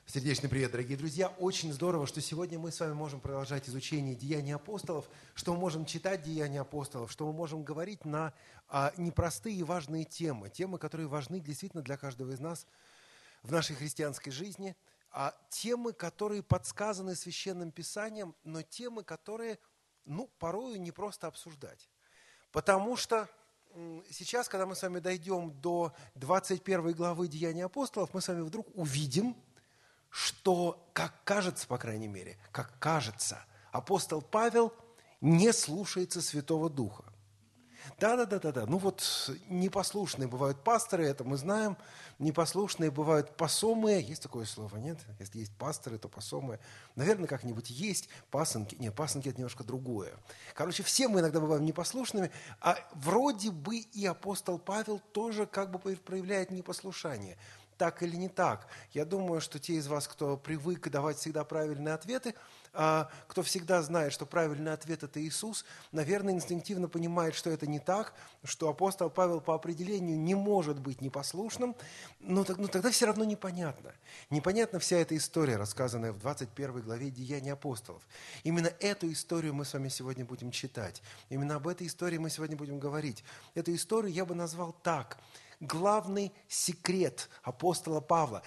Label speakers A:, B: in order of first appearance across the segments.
A: Сердечный привет, дорогие друзья. Очень здорово, что сегодня мы с вами можем продолжать изучение Деяний апостолов, что мы можем читать Деяния апостолов, что мы можем говорить на непростые и важные темы, которые важны действительно для каждого из нас в нашей христианской жизни, темы, которые подсказаны Священным Писанием, но темы, которые, порою не просто обсуждать. Потому что сейчас, когда мы с вами дойдем до 21 главы Деяний апостолов, мы с вами вдруг увидим, что, как кажется, по крайней мере, апостол Павел не слушается Святого Духа. Да. Непослушные бывают пасторы, это мы знаем. Непослушные бывают посомые. Есть такое слово, нет? Если есть пасторы, то посомые. Наверное, как-нибудь есть пасынки. Нет, пасынки – это немножко другое. Короче, все мы иногда бываем непослушными, а вроде бы и апостол Павел тоже как бы проявляет непослушание. Так или не так? Я думаю, что те из вас, кто привык давать всегда правильные ответы, кто всегда знает, что правильный ответ – это Иисус, наверное, инстинктивно понимает, что это не так, что апостол Павел по определению не может быть непослушным, но тогда все равно непонятно. Непонятна вся эта история, рассказанная в 21 главе Деяний апостолов. Именно эту историю мы с вами сегодня будем читать. Именно об этой истории мы сегодня будем говорить. Эту историю я бы назвал так – главный секрет апостола Павла,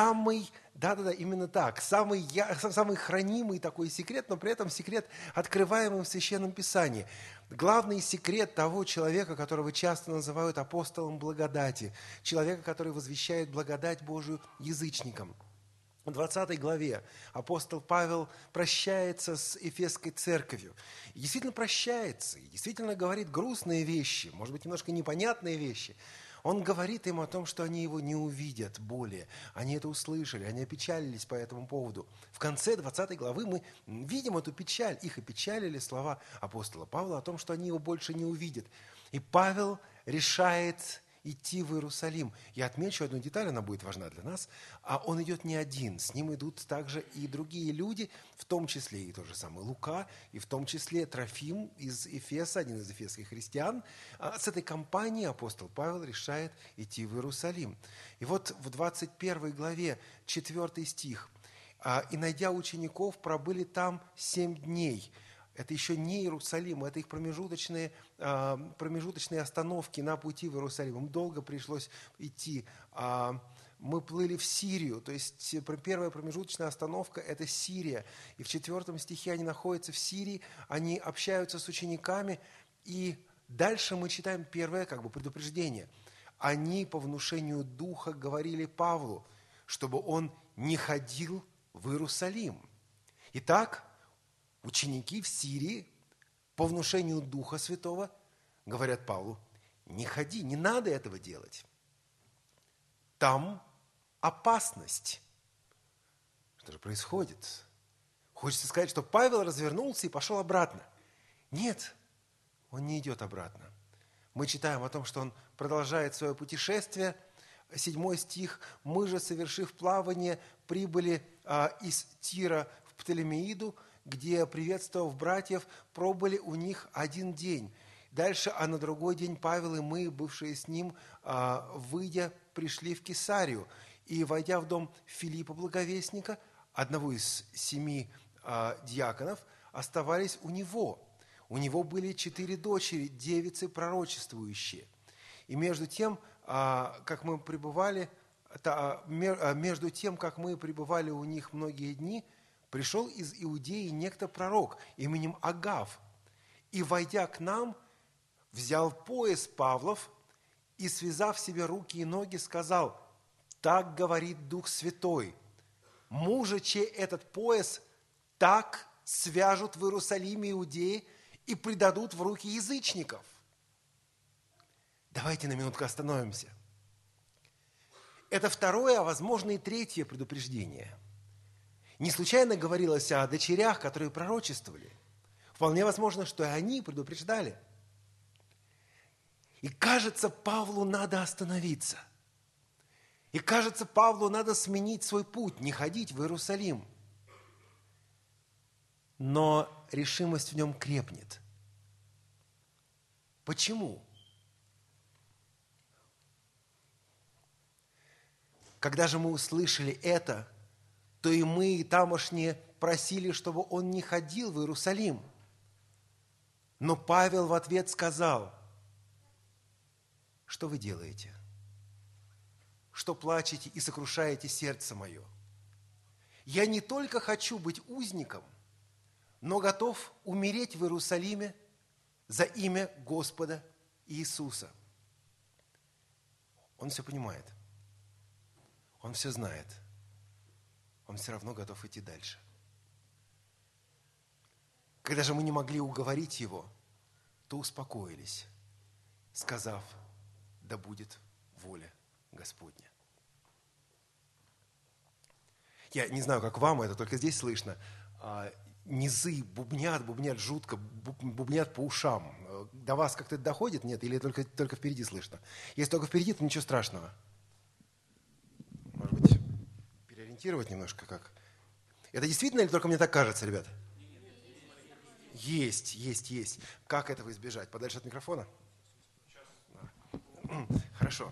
A: именно так, самый хранимый такой секрет, но при этом секрет, открываемый в Священном Писании. Главный секрет того человека, которого часто называют апостолом благодати, человека, который возвещает благодать Божию язычникам. В 20 главе апостол Павел прощается с Эфесской церковью. И действительно прощается, и действительно говорит грустные вещи, может быть, немножко непонятные вещи. Он говорит им о том, что они его не увидят более. Они это услышали, они опечалились по этому поводу. В конце 20 главы мы видим эту печаль. Их опечалили слова апостола Павла о том, что они его больше не увидят. И Павел решает идти в Иерусалим. Я отмечу одну деталь, она будет важна для нас. Он идет не один, с ним идут также и другие люди, в том числе и тот же самый Лука, и в том числе Трофим из Эфеса, один из эфесских христиан. С этой компанией апостол Павел решает идти в Иерусалим. И вот в 21 главе 4 стих. «И, найдя учеников, пробыли там 7 дней». Это еще не Иерусалим, это их промежуточные остановки на пути в Иерусалим. Им долго пришлось идти. Мы плыли в Сирию, то есть первая промежуточная остановка – это Сирия. И в 4 стихе они находятся в Сирии, они общаются с учениками. И дальше мы читаем первое предупреждение. Они по внушению Духа говорили Павлу, чтобы он не ходил в Иерусалим. Итак, ученики в Сирии по внушению Духа Святого говорят Павлу: не ходи, не надо этого делать. Там опасность. Что же происходит? Хочется сказать, что Павел развернулся и пошел обратно. Нет, он не идет обратно. Мы читаем о том, что он продолжает свое путешествие. 7 стих. «Мы же, совершив плавание, прибыли из Тира в Птолемеиду, где, приветствовав братьев, пробыли у них 1 день. Дальше, на другой день Павел и мы, бывшие с ним, выйдя, пришли в Кесарию. И, войдя в дом Филиппа Благовестника, одного из 7 диаконов, оставались у него. У него были 4 дочери, девицы пророчествующие. И между тем, как мы пребывали у них многие дни, пришел из Иудеи некто пророк именем Агав, и, войдя к нам, взял пояс Павлов и, связав себе руки и ноги, сказал: так говорит Дух Святой, мужа, чей этот пояс так свяжут в Иерусалиме Иудеи и предадут в руки язычников». Давайте на минутку остановимся. Это второе, а возможно и третье предупреждение. Не случайно говорилось о дочерях, которые пророчествовали. Вполне возможно, что и они предупреждали. И кажется, Павлу надо остановиться. И кажется, Павлу надо сменить свой путь, не ходить в Иерусалим. Но решимость в нем крепнет. Почему? Когда же мы услышали это, то и мы, и тамошние, просили, чтобы он не ходил в Иерусалим. Но Павел в ответ сказал: что вы делаете? Что плачете и сокрушаете сердце мое? Я не только хочу быть узником, но готов умереть в Иерусалиме за имя Господа Иисуса. Он все понимает, он все знает, он все равно готов идти дальше. Когда же мы не могли уговорить его, то успокоились, сказав: да будет воля Господня. Я не знаю, как вам это, только здесь слышно. Низы бубнят жутко, бубнят по ушам. До вас как-то это доходит? Нет? Или только впереди слышно? Если только впереди, то ничего страшного. Может быть, переориентировать немножко как? Это действительно или только мне так кажется, ребята? Есть. Как этого избежать? Подальше от микрофона? Хорошо.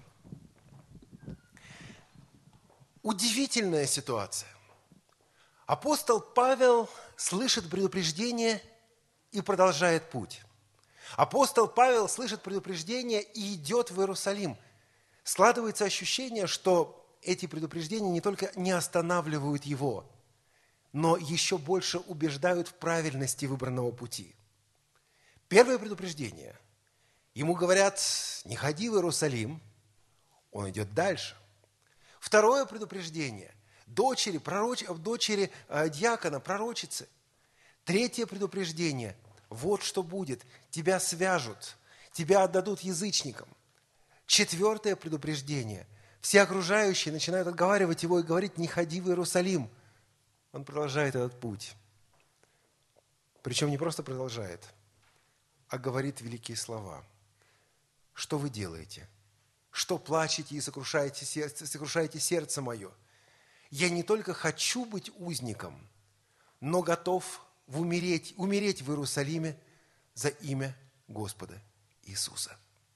A: Удивительная ситуация. Апостол Павел слышит предупреждение и продолжает путь. Апостол Павел слышит предупреждение и идет в Иерусалим. Складывается ощущение, что эти предупреждения не только не останавливают его, но еще больше убеждают в правильности выбранного пути. Первое предупреждение. Ему говорят: не ходи в Иерусалим. Он идет дальше. Второе предупреждение. Дочери диакона, пророчицы. Третье предупреждение. Вот что будет. Тебя свяжут, тебя отдадут язычникам. Четвертое предупреждение. Все окружающие начинают отговаривать его и говорить: не ходи в Иерусалим. Он продолжает этот путь. Причем не просто продолжает, а говорит великие слова. Что вы делаете? Что плачете и сокрушаете сердце мое? Я не только хочу быть узником, но готов умереть в Иерусалиме за имя Господа Иисуса.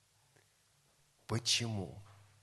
A: Почему?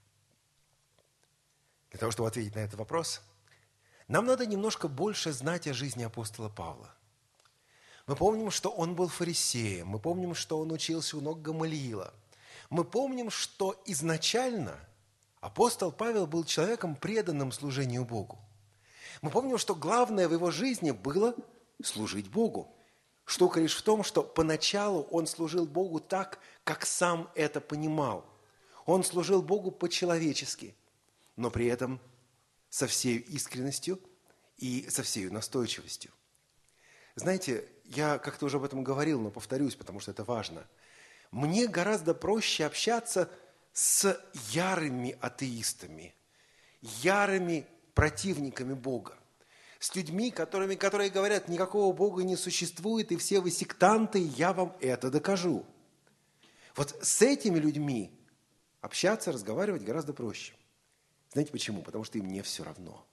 A: Для того, чтобы ответить на этот вопрос, нам надо немножко больше знать о жизни апостола Павла. Мы помним, что он был фарисеем, мы помним, что он учился у ног Гамалиила. Мы помним, что изначально апостол Павел был человеком, преданным служению Богу. Мы помним, что главное в его жизни было служить Богу. Штука лишь в том, что поначалу он служил Богу так, как сам это понимал. Он служил Богу по-человечески, но при этом со всей искренностью и со всей настойчивостью. Знаете, я как-то уже об этом говорил, но повторюсь, потому что это важно. Мне гораздо проще общаться с ярыми атеистами, ярыми противниками Бога, с людьми, которые говорят: никакого Бога не существует, и все вы сектанты, и я вам это докажу. Вот с этими людьми общаться, разговаривать гораздо проще. Знаете почему? Потому что им не все равно.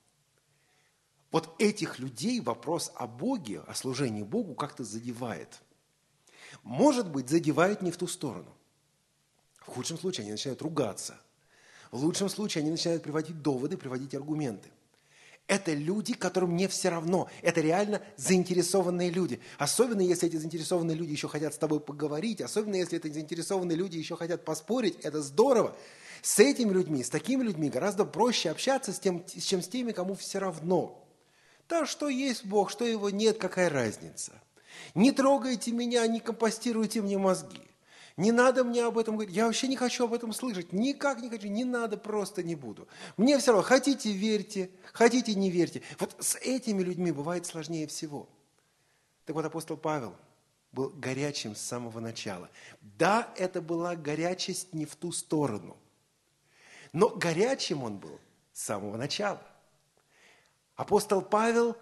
A: Вот этих людей вопрос о Боге, о служении Богу как-то задевает. Может быть, задевает не в ту сторону. В худшем случае они начинают ругаться. В лучшем случае они начинают приводить доводы, приводить аргументы. Это люди, которым не все равно. Это реально заинтересованные люди. Особенно, если эти заинтересованные люди еще хотят с тобой поговорить, особенно, если эти заинтересованные люди еще хотят поспорить, это здорово. С этими людьми, с такими людьми гораздо проще общаться, чем с теми, кому все равно. Да, что есть Бог, что его нет, какая разница? Не трогайте меня, не компостируйте мне мозги. Не надо мне об этом говорить. Я вообще не хочу об этом слышать. Никак не хочу. Не надо, просто не буду. Мне все равно. Хотите – верьте, хотите – не верьте. Вот с этими людьми бывает сложнее всего. Так вот, апостол Павел был горячим с самого начала. Да, это была горячесть не в ту сторону. Но горячим он был с самого начала. Апостол Павел,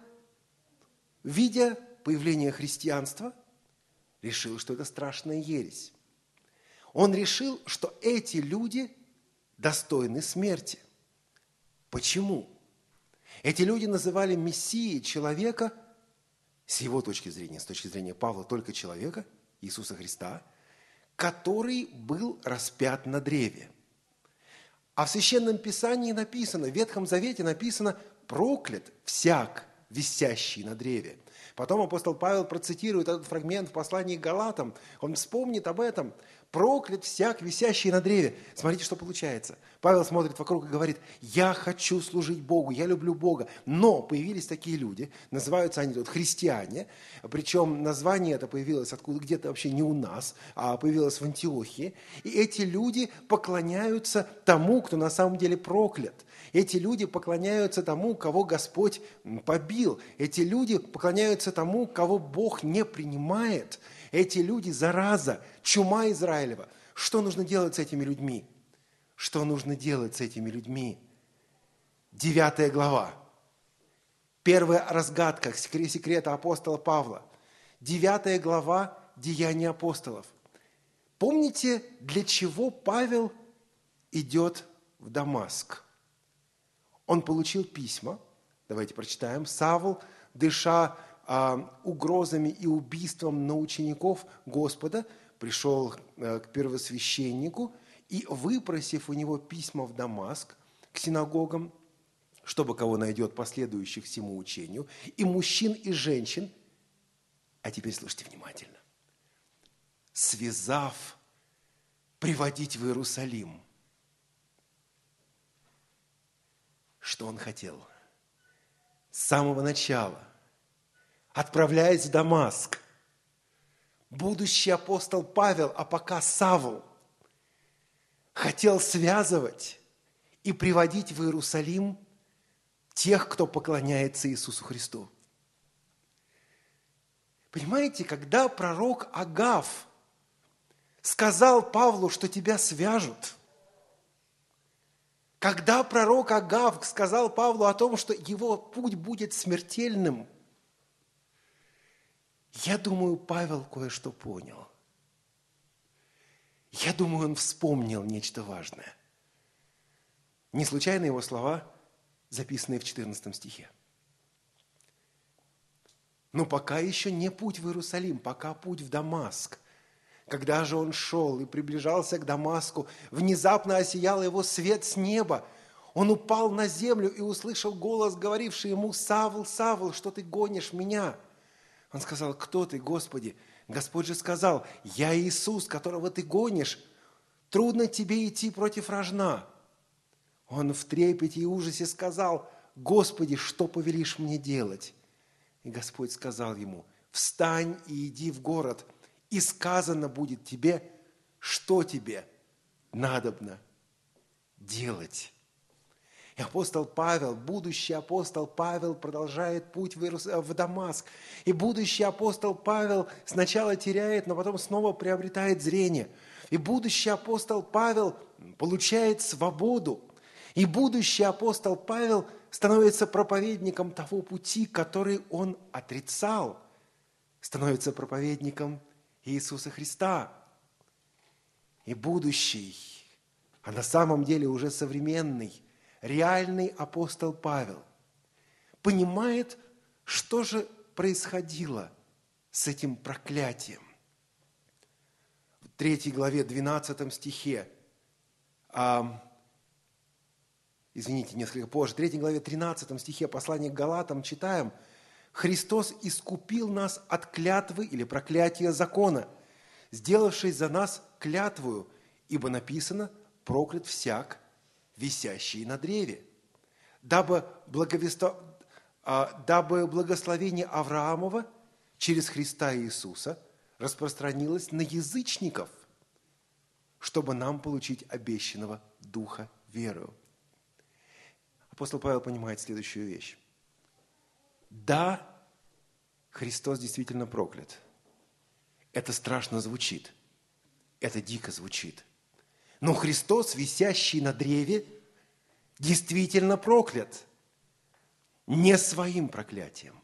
A: видя появление христианства, решил, что это страшная ересь. Он решил, что эти люди достойны смерти. Почему? Эти люди называли Мессией человека, с его точки зрения, с точки зрения Павла, только человека, Иисуса Христа, который был распят на древе. А в Священном Писании написано, в Ветхом Завете написано: проклят всяк, висящий на древе. Потом апостол Павел процитирует этот фрагмент в послании к Галатам. Он вспомнит об этом. Проклят всяк, висящий на древе. Смотрите, что получается. Павел смотрит вокруг и говорит: я хочу служить Богу, я люблю Бога. Но появились такие люди, называются они тут христиане, причем название это появилось откуда где-то вообще не у нас, а появилось в Антиохии. И эти люди поклоняются тому, кто на самом деле проклят. Эти люди поклоняются тому, кого Господь побил. Эти люди поклоняются тому, кого Бог не принимает. Эти люди – зараза, чума Израилева. Что нужно делать с этими людьми? Что нужно делать с этими людьми? 9 глава. Первая разгадка секрета апостола Павла. 9 глава Деяний апостолов. Помните, для чего Павел идет в Дамаск? Он получил письма. Давайте прочитаем. Савл, дыша угрозами и убийством на учеников Господа, пришел к первосвященнику и, выпросив у него письма в Дамаск к синагогам, чтобы кого найдет последующих всему учению, и мужчин, и женщин, а теперь слушайте внимательно, связав, приводить в Иерусалим. Что он хотел? С самого начала, отправляясь в Дамаск, будущий апостол Павел, а пока Савл, хотел связывать и приводить в Иерусалим тех, кто поклоняется Иисусу Христу. Понимаете, когда пророк Агав сказал Павлу, что тебя свяжут, когда пророк Агав сказал Павлу о том, что его путь будет смертельным, я думаю, Павел кое-что понял. Я думаю, он вспомнил нечто важное. Не случайно его слова, записанные в 14 стихе. Но пока еще не путь в Иерусалим, пока путь в Дамаск. Когда же он шел и приближался к Дамаску, внезапно осиял его свет с неба. Он упал на землю и услышал голос, говоривший ему: «Савл, Савл, что ты гонишь меня?» Он сказал: «Кто ты, Господи?» Господь же сказал: «Я Иисус, которого ты гонишь. Трудно тебе идти против рожна». Он в трепете и ужасе сказал: «Господи, что повелишь мне делать?» И Господь сказал ему: «Встань и иди в город, и сказано будет тебе, что тебе надобно делать». И апостол Павел, будущий апостол Павел, продолжает путь в Дамаск. И будущий апостол Павел сначала теряет, но потом снова приобретает зрение. И будущий апостол Павел получает свободу. И будущий апостол Павел становится проповедником того пути, который он отрицал. Становится проповедником Иисуса Христа. И будущий, а на самом деле уже современный, реальный апостол Павел понимает, что же происходило с этим проклятием. В 3 главе, 12 стихе, несколько позже, 3 главе, 13 стихе послания к Галатам читаем: «Христос искупил нас от клятвы или проклятия закона, сделавшись за нас клятвою, ибо написано: проклят всяк, висящий на древе, дабы благословение Авраамова через Христа Иисуса распространилось на язычников, чтобы нам получить обещанного Духа верою». Апостол Павел понимает следующую вещь. Да, Христос действительно проклят. Это страшно звучит. Это дико звучит. Но Христос, висящий на древе, действительно проклят. Не своим проклятием,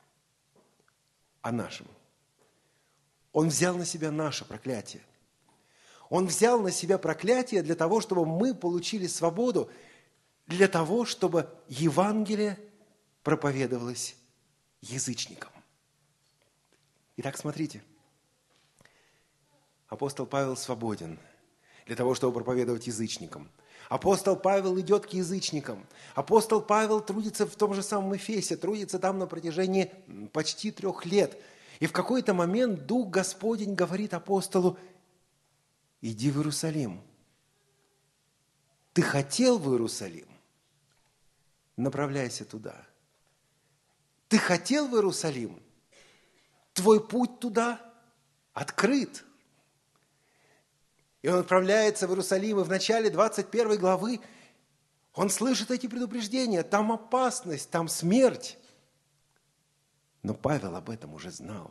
A: а нашим. Он взял на себя наше проклятие. Он взял на себя проклятие для того, чтобы мы получили свободу, для того, чтобы Евангелие проповедовалось язычникам. Итак, смотрите. Апостол Павел свободен для того, чтобы проповедовать язычникам. Апостол Павел идет к язычникам. Апостол Павел трудится в том же самом Эфесе, трудится там на протяжении почти 3 лет. И в какой-то момент Дух Господень говорит апостолу: иди в Иерусалим. Ты хотел в Иерусалим? Направляйся туда. Ты хотел в Иерусалим? Твой путь туда открыт. И он отправляется в Иерусалим, и в начале 21 главы он слышит эти предупреждения. Там опасность, там смерть. Но Павел об этом уже знал.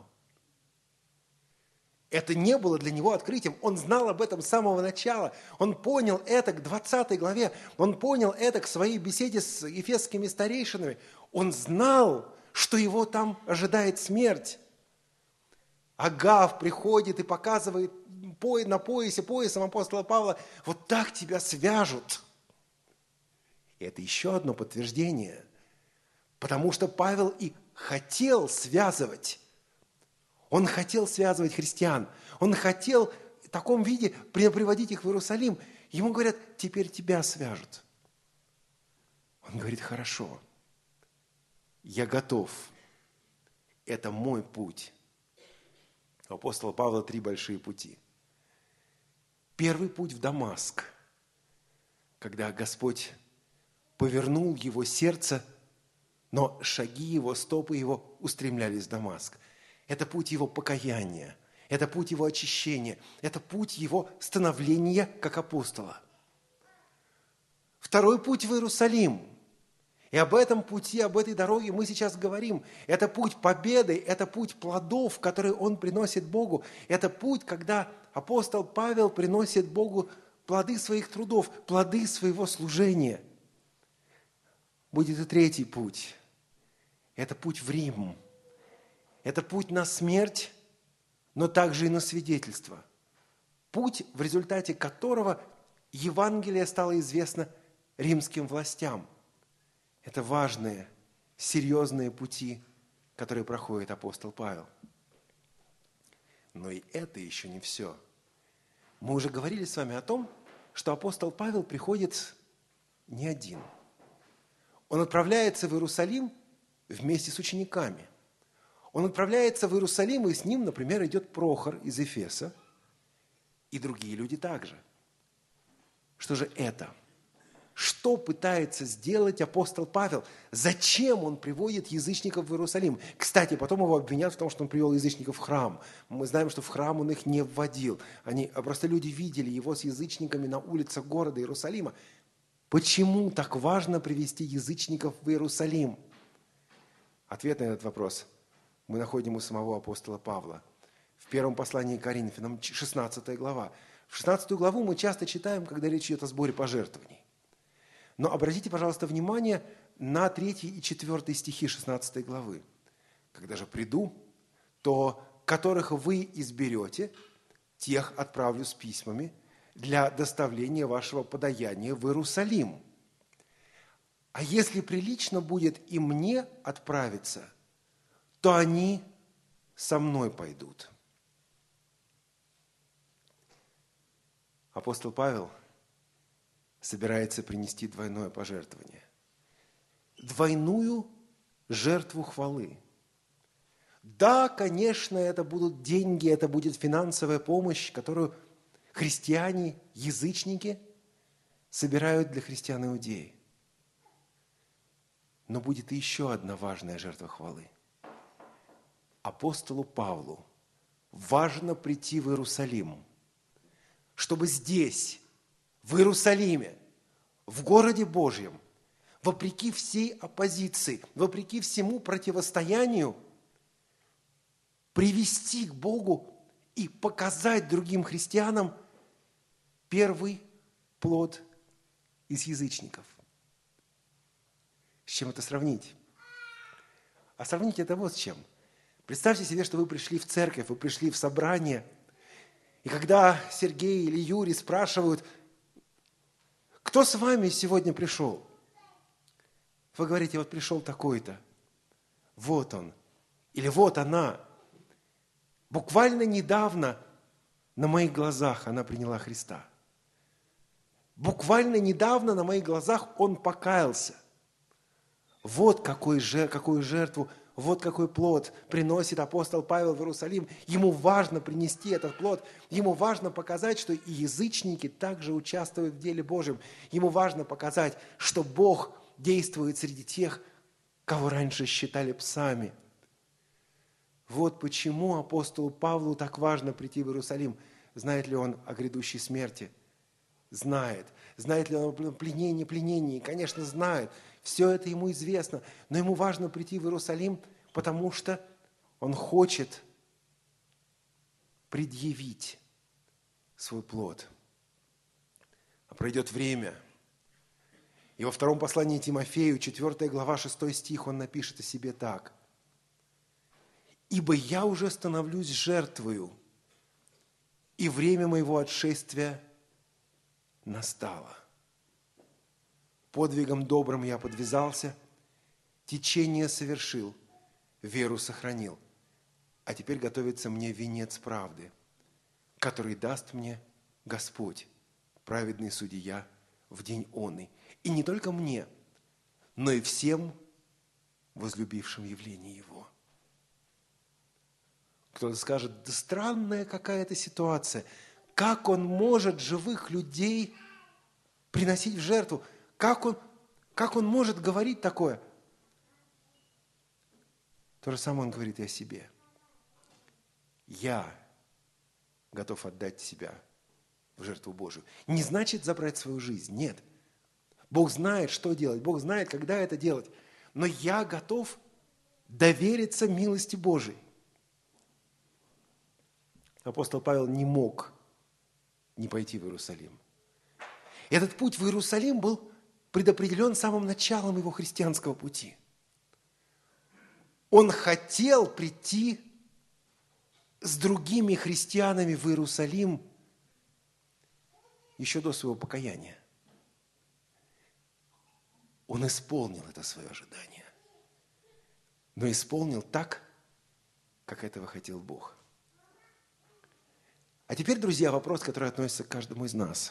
A: Это не было для него открытием. Он знал об этом с самого начала. Он понял это к 20 главе. Он понял это к своей беседе с ефесскими старейшинами. Он знал, что его там ожидает смерть. Агав приходит и показывает на поясом апостола Павла: вот так тебя свяжут. И это еще одно подтверждение. Потому что Павел и хотел связывать. Он хотел связывать христиан. Он хотел в таком виде приводить их в Иерусалим. Ему говорят: теперь тебя свяжут. Он говорит: хорошо, я готов. Это мой путь. У апостола Павла 3 большие пути. Первый путь в Дамаск, когда Господь повернул его сердце, но шаги его, стопы его устремлялись в Дамаск. Это путь его покаяния, это путь его очищения, это путь его становления как апостола. Второй путь в Иерусалим. И об этом пути, об этой дороге мы сейчас говорим. Это путь победы, это путь плодов, которые он приносит Богу. Это путь, когда апостол Павел приносит Богу плоды своих трудов, плоды своего служения. Будет и третий путь. Это путь в Рим. Это путь на смерть, но также и на свидетельство. Путь, в результате которого Евангелие стало известно римским властям. Это важные, серьезные пути, которые проходит апостол Павел. Но и это еще не все. Мы уже говорили с вами о том, что апостол Павел приходит не один. Он отправляется в Иерусалим вместе с учениками. Он отправляется в Иерусалим, и с ним, например, идет Прохор из Эфеса, и другие люди также. Что же это? Что пытается сделать апостол Павел? Зачем он приводит язычников в Иерусалим? Кстати, потом его обвинят в том, что он привел язычников в храм. Мы знаем, что в храм он их не вводил. Просто люди видели его с язычниками на улицах города Иерусалима. Почему так важно привести язычников в Иерусалим? Ответ на этот вопрос мы находим у самого апостола Павла. В первом послании к Коринфянам, 16 глава. В 16 главу мы часто читаем, когда речь идет о сборе пожертвований. Но обратите, пожалуйста, внимание на 3 и 4 стихи 16 главы. «Когда же приду, то которых вы изберете, тех отправлю с письмами для доставления вашего подаяния в Иерусалим. А если прилично будет и мне отправиться, то они со мной пойдут». Апостол Павел собирается принести двойное пожертвование. Двойную жертву хвалы. Да, конечно, это будут деньги, это будет финансовая помощь, которую христиане, язычники собирают для христиан-иудеи. Но будет и еще одна важная жертва хвалы. Апостолу Павлу важно прийти в Иерусалим, чтобы здесь, в Иерусалиме, в городе Божьем, вопреки всей оппозиции, вопреки всему противостоянию, привести к Богу и показать другим христианам первый плод из язычников. С чем это сравнить? А сравнить это вот с чем. Представьте себе, что вы пришли в церковь, вы пришли в собрание, и когда Сергей или Юрий спрашивают: кто с вами сегодня пришел? Вы говорите: вот пришел такой-то. Вот он. Или вот она. Буквально недавно на моих глазах она приняла Христа. Буквально недавно на моих глазах он покаялся. Вот какую жертву, вот какой плод приносит апостол Павел в Иерусалим. Ему важно принести этот плод. Ему важно показать, что и язычники также участвуют в деле Божьем. Ему важно показать, что Бог действует среди тех, кого раньше считали псами. Вот почему апостолу Павлу так важно прийти в Иерусалим. Знает ли он о грядущей смерти? Знает. Знает ли он о пленении? Конечно, знает. Все это ему известно. Но ему важно прийти в Иерусалим, потому что он хочет предъявить свой плод. А пройдет время. И во втором послании Тимофею, 4 глава, 6 стих, он напишет о себе так. «Ибо я уже становлюсь жертвою, и время моего отшествия настало. Подвигом добрым я подвязался, течение совершил, веру сохранил. А теперь готовится мне венец правды, который даст мне Господь, праведный судья, в день онный. И не только мне, но и всем возлюбившим явление Его». Кто-то скажет, да странная какая-то ситуация. Как он может живых людей приносить в жертву? Как он может говорить такое? То же самое он говорит и о себе. Я готов отдать себя в жертву Божию. Не значит забрать свою жизнь, нет. Бог знает, что делать, Бог знает, когда это делать. Но я готов довериться милости Божией. Апостол Павел не мог не пойти в Иерусалим. Этот путь в Иерусалим был предопределен самым началом его христианского пути. Он хотел прийти с другими христианами в Иерусалим еще до своего покаяния. Он исполнил это свое ожидание. Но исполнил так, как этого хотел Бог. А теперь, друзья, вопрос, который относится к каждому из нас.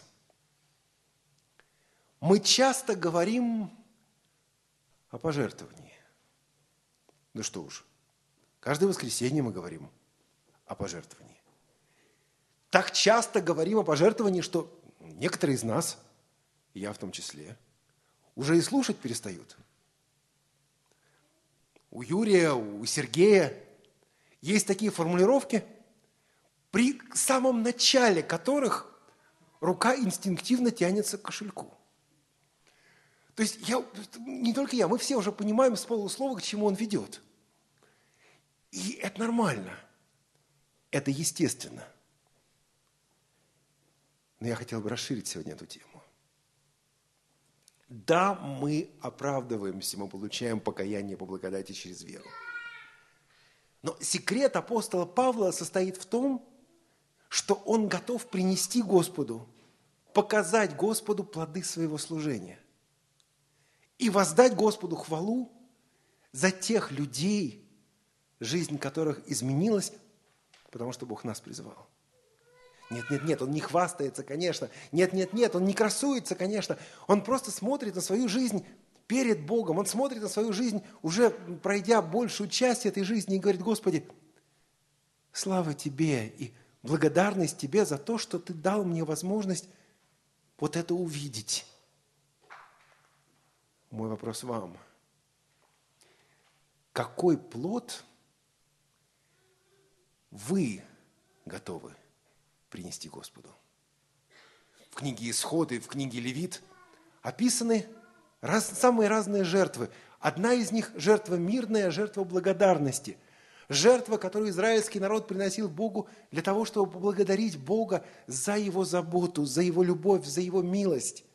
A: Мы часто говорим о пожертвовании. Ну что уж, каждое воскресенье мы говорим о пожертвовании. Так часто говорим о пожертвовании, что некоторые из нас, и я в том числе, уже и слушать перестают. У Юрия, у Сергея есть такие формулировки, при самом начале которых рука инстинктивно тянется к кошельку. То есть не только я, мы все уже понимаем с полуслова, к чему он ведет. И это нормально. Это естественно. Но я хотел бы расширить сегодня эту тему. Да, мы оправдываемся, мы получаем покаяние по благодати через веру. Но секрет апостола Павла состоит в том, что он готов принести Господу, показать Господу плоды своего служения и воздать Господу хвалу за тех людей, жизнь которых изменилась, потому что Бог нас призывал. Нет, он не хвастается, конечно. Нет, он не красуется, конечно. Он просто смотрит на свою жизнь перед Богом. Он смотрит на свою жизнь, уже пройдя большую часть этой жизни, и говорит: Господи, слава Тебе и благодарность Тебе за то, что Ты дал мне возможность вот это увидеть. Мой вопрос вам. Какой плод вы готовы принести Господу? В книге Исход и в книге Левит описаны самые разные жертвы. Одна из них – жертва мирная, жертва благодарности. Жертва, которую израильский народ приносил Богу для того, чтобы поблагодарить Бога за Его заботу, за Его любовь, за Его милость.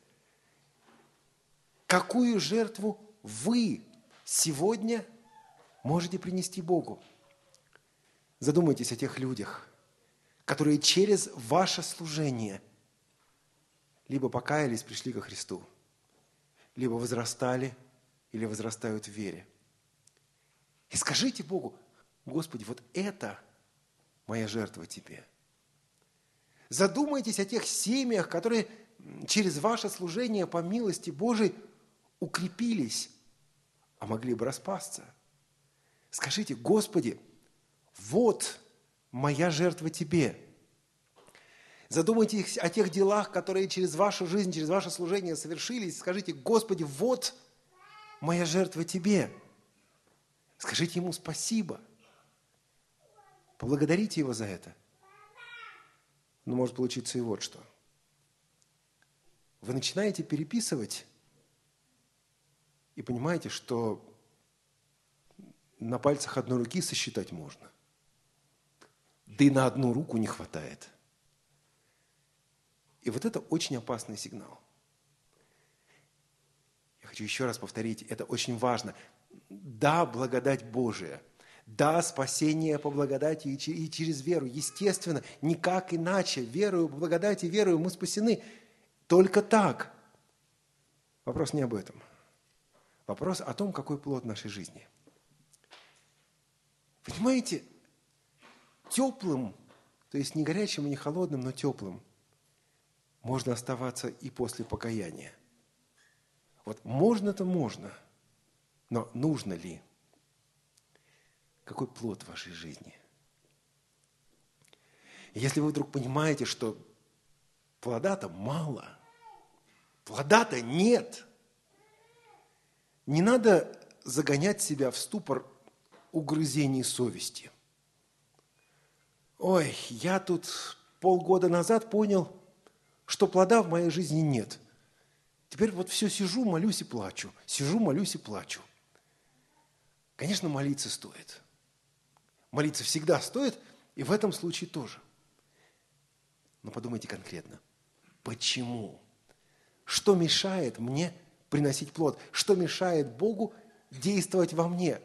A: Какую жертву вы сегодня можете принести Богу? Задумайтесь о тех людях, которые через ваше служение либо покаялись, пришли ко Христу, либо возрастали или возрастают в вере. И скажите Богу: Господи, вот это моя жертва Тебе. Задумайтесь о тех семьях, которые через ваше служение по милости Божией укрепились, а могли бы распасться. Скажите: Господи, вот моя жертва Тебе. Задумайтесь о тех делах, которые через вашу жизнь, через ваше служение совершились. Скажите: Господи, вот моя жертва Тебе. Скажите Ему спасибо. Поблагодарите Его за это. Но может получиться и вот что. Вы начинаете переписывать и понимаете, что на пальцах одной руки сосчитать можно. Да и на одну руку не хватает. И вот это очень опасный сигнал. Я хочу еще раз повторить, это очень важно. Да, благодать Божия. Да, спасение по благодати и через веру. Естественно, никак иначе. Верою, по благодати, верою мы спасены. Только так. Вопрос не об этом. Вопрос о том, какой плод нашей жизни. Понимаете, теплым, то есть не горячим и не холодным, но теплым, можно оставаться и после покаяния. Вот можно-то можно, но нужно ли? Какой плод в вашей жизни? Если вы вдруг понимаете, что плода-то мало, плода-то нет, не надо загонять себя в ступор угрызений совести. Ой, я тут полгода назад понял, что плода в моей жизни нет. Теперь вот все сижу, молюсь и плачу. Сижу, молюсь и плачу. Конечно, молиться стоит. Молиться всегда стоит, и в этом случае тоже. Но подумайте конкретно. Почему? Что мешает мне приносить плод? Что мешает Богу действовать во мне?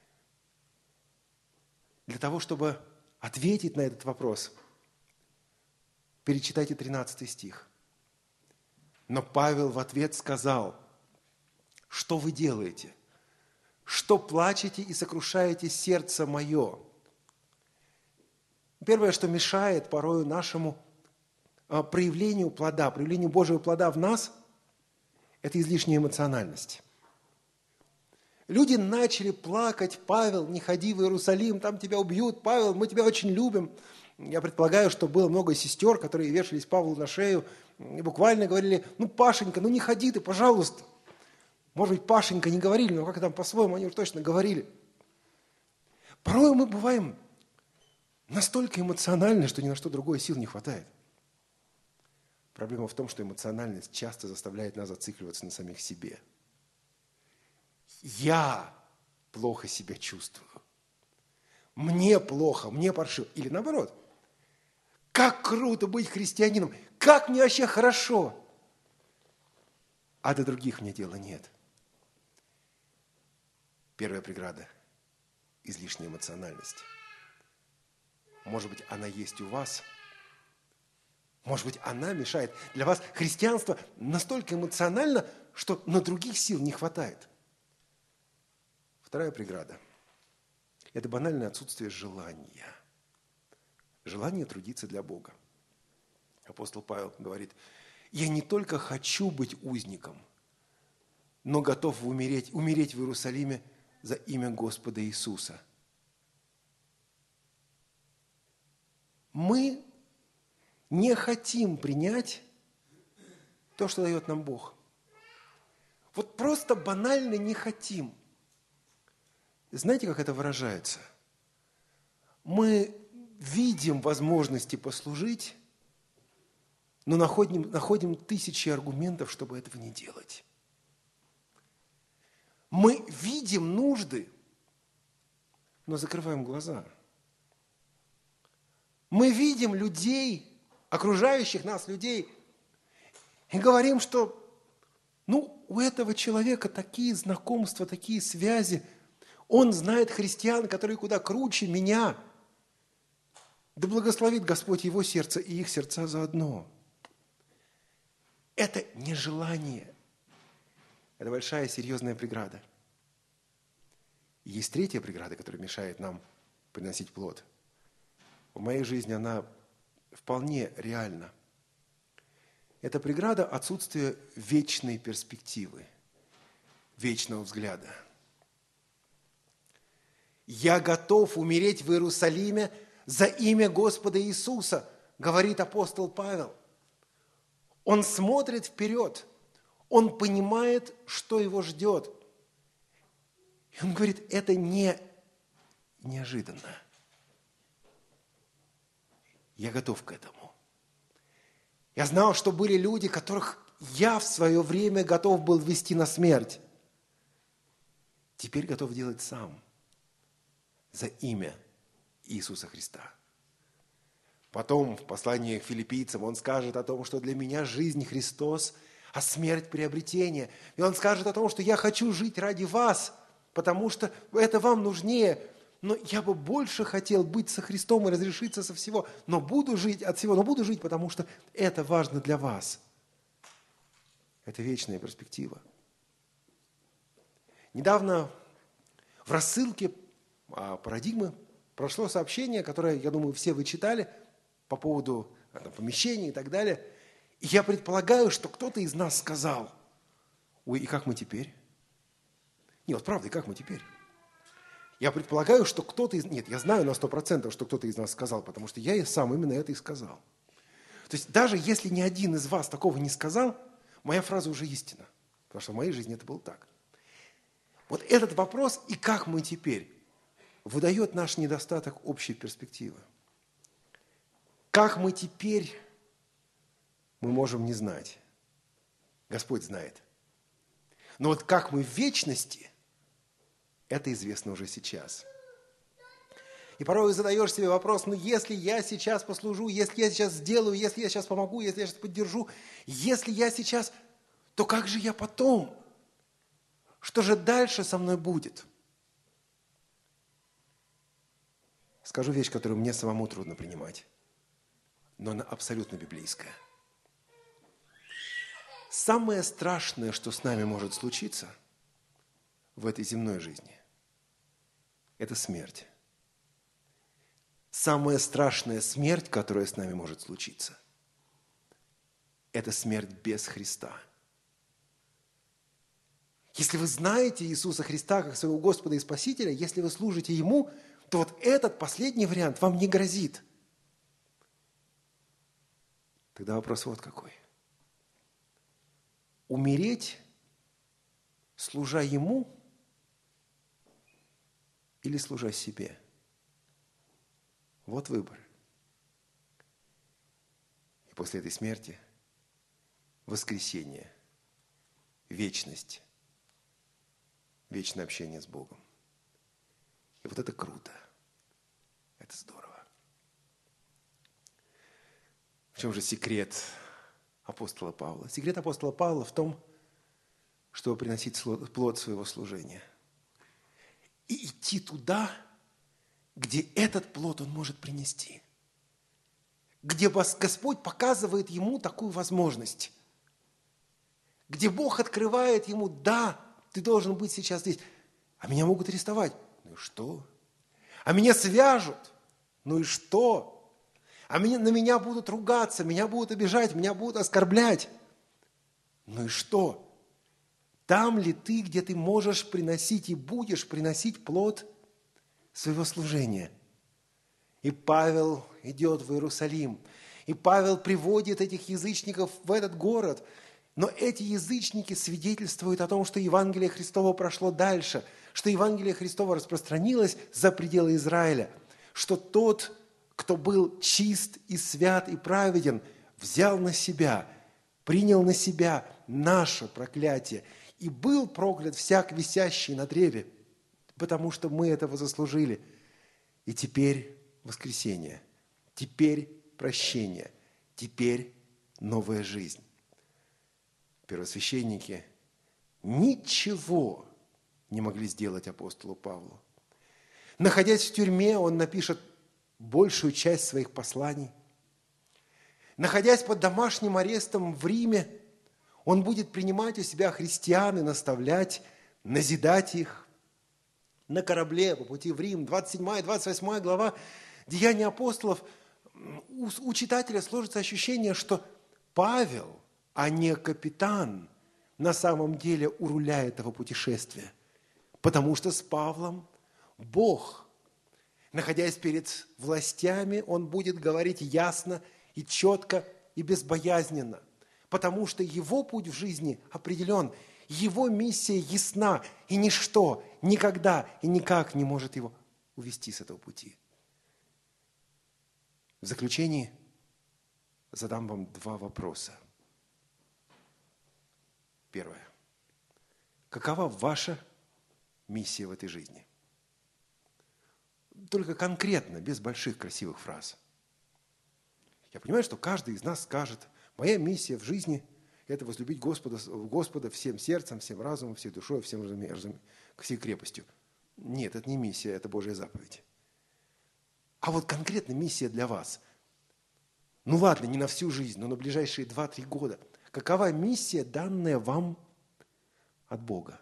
A: Для того, чтобы ответить на этот вопрос, перечитайте 13 стих. Но Павел в ответ сказал: что вы делаете? Что плачете и сокрушаете сердце мое? Первое, что мешает порою нашему проявлению плода, проявлению Божьего плода в нас, это излишняя эмоциональность. Люди начали плакать: Павел, не ходи в Иерусалим, там тебя убьют, Павел, мы тебя очень любим. Я предполагаю, что было много сестер, которые вешались Павлу на шею и буквально говорили: ну, Пашенька, ну не ходи ты, пожалуйста. Может быть, Пашенька не говорили, но как там по-своему они уж точно говорили. Порой мы бываем настолько эмоциональны, что ни на что другое сил не хватает. Проблема в том, что эмоциональность часто заставляет нас зацикливаться на самих себе. Я плохо себя чувствую. Мне плохо, мне паршиво. Или наоборот. Как круто быть христианином. Как мне вообще хорошо. А до других мне дела нет. Первая преграда – излишняя эмоциональность. Может быть, она есть у вас. Может быть, она мешает. Для вас христианство настолько эмоционально, что на других сил не хватает. Вторая преграда – это банальное отсутствие желания. Желание трудиться для Бога. Апостол Павел говорит: я не только хочу быть узником, но готов умереть в Иерусалиме за имя Господа Иисуса. Мы не хотим принять то, что дает нам Бог. Вот просто банально не хотим. Знаете, как это выражается? Мы видим возможности послужить, но находим тысячи аргументов, чтобы этого не делать. Мы видим нужды, но закрываем глаза. Мы видим людей, окружающих нас людей, и говорим, что у этого человека такие знакомства, такие связи, он знает христиан, которые куда круче меня. Да благословит Господь его сердце и их сердца заодно. Это нежелание. Это большая серьезная преграда. И есть третья преграда, которая мешает нам приносить плод. В моей жизни она вполне реальна. Это преграда отсутствия вечной перспективы, вечного взгляда. «Я готов умереть в Иерусалиме за имя Господа Иисуса», говорит апостол Павел. Он смотрит вперед, он понимает, что его ждет. И он говорит, это не неожиданно. Я готов к этому. Я знал, что были люди, которых я в свое время готов был ввести на смерть. Теперь готов делать сам за имя Иисуса Христа. Потом в послании к филиппийцам он скажет о том, что для меня жизнь Христос, а смерть приобретение. И он скажет о том, что я хочу жить ради вас, потому что это вам нужнее. Но я бы больше хотел быть со Христом и разрешиться со всего. Но буду жить от всего, но буду жить, потому что это важно для вас. Это вечная перспектива. Недавно в рассылке «Парадигмы» прошло сообщение, которое, я думаю, все вы читали, по поводу помещений и так далее. И я предполагаю, что кто-то из нас сказал, ой, и как мы теперь? Нет, правда, и как мы теперь? Я предполагаю, что кто-то из... Нет, я знаю на 100%, что кто-то из нас сказал, потому что я и сам именно это и сказал. То есть даже если ни один из вас такого не сказал, моя фраза уже истина. Потому что в моей жизни это было так. Вот этот вопрос, и как мы теперь, выдает наш недостаток общей перспективы. Как мы теперь, мы можем не знать. Господь знает. Но вот как мы в вечности, это известно уже сейчас. И порой задаешь себе вопрос, ну если я сейчас послужу, если я сейчас сделаю, если я сейчас помогу, если я сейчас поддержу, если я сейчас, то как же я потом? Что же дальше со мной будет? Скажу вещь, которую мне самому трудно принимать, но она абсолютно библейская. Самое страшное, что с нами может случиться в этой земной жизни, это смерть. Самая страшная смерть, которая с нами может случиться, это смерть без Христа. Если вы знаете Иисуса Христа как своего Господа и Спасителя, если вы служите Ему, то вот этот последний вариант вам не грозит. Тогда вопрос вот какой. Умереть, служа Ему, или служа себе? Вот выбор. И после этой смерти воскресение, вечность, вечное общение с Богом. И вот это круто. Это здорово. В чем же секрет апостола Павла? Секрет апостола Павла в том, чтобы приносить плод своего служения. И идти туда, где этот плод он может принести. Где Господь показывает ему такую возможность. Где Бог открывает ему, да, ты должен быть сейчас здесь. А меня могут арестовать. Ну и что? А меня свяжут. Ну и что? На меня будут ругаться, меня будут обижать, меня будут оскорблять. Ну и что? Там ли ты, где ты можешь приносить и будешь приносить плод своего служения? И Павел идет в Иерусалим. И Павел приводит этих язычников в этот город. Но эти язычники свидетельствуют о том, что Евангелие Христово прошло дальше, что Евангелие Христово распространилось за пределы Израиля, что тот, кто был чист и свят и праведен, взял на себя, принял на себя наше проклятие и был проклят всяк висящий на древе, потому что мы этого заслужили. И теперь воскресение, теперь прощение, теперь новая жизнь. Первосвященники ничего не могли сделать апостолу Павлу. Находясь в тюрьме, он напишет большую часть своих посланий. Находясь под домашним арестом в Риме, он будет принимать у себя христиан и наставлять, назидать их. На корабле по пути в Рим, 27 и 28 глава Деяний апостолов, у читателя сложится ощущение, что Павел а не капитан на самом деле у руля этого путешествия. Потому что с Павлом Бог, находясь перед властями, Он будет говорить ясно и четко и безбоязненно. Потому что его путь в жизни определен, его миссия ясна, и ничто никогда и никак не может его увести с этого пути. В заключении задам вам два вопроса. Первое. Какова ваша миссия в этой жизни? Только конкретно, без больших красивых фраз. Я понимаю, что каждый из нас скажет: моя миссия в жизни – это возлюбить Господа всем сердцем, всем разумом, всей душой, всей крепостью. Нет, это не миссия, это Божья заповедь. А вот конкретно миссия для вас. Ну ладно, не на всю жизнь, но на ближайшие 2-3 года. Какова миссия, данная вам от Бога?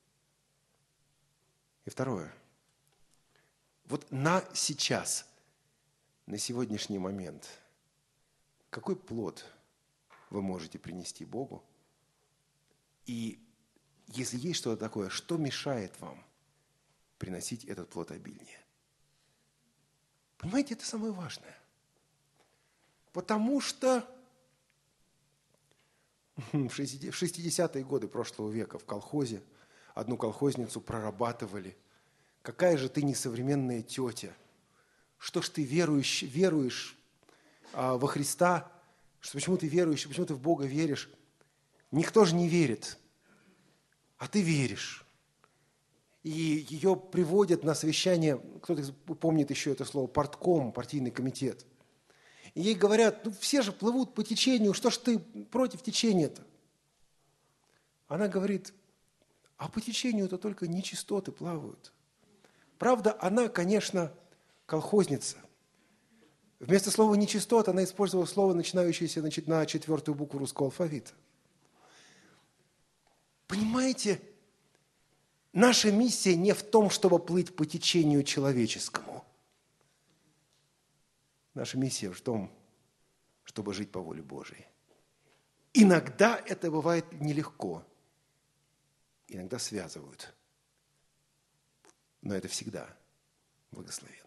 A: И второе. Вот на сейчас, на сегодняшний момент, какой плод вы можете принести Богу? И если есть что-то такое, что мешает вам приносить этот плод обильнее? Понимаете, это самое важное. Потому что в 60-е годы прошлого века в колхозе одну колхозницу прорабатывали. Какая же ты несовременная тетя? Что ж ты веруешь во Христа? Почему ты веруешь? Почему ты в Бога веришь? Никто же не верит, а ты веришь. И ее приводят на совещание, кто-то помнит еще это слово, партком, партийный комитет. И ей говорят: ну все же плывут по течению, что ж ты против течения-то? Она говорит: а по течению-то только нечистоты плавают. Правда, она, конечно, колхозница. Вместо слова «нечистот» она использовала слово, начинающееся на 4-ю букву русского алфавита. Понимаете, наша миссия не в том, чтобы плыть по течению человеческому. Наша миссия в том, чтобы жить по воле Божией. Иногда это бывает нелегко. Иногда связывают. Но это всегда благословенно.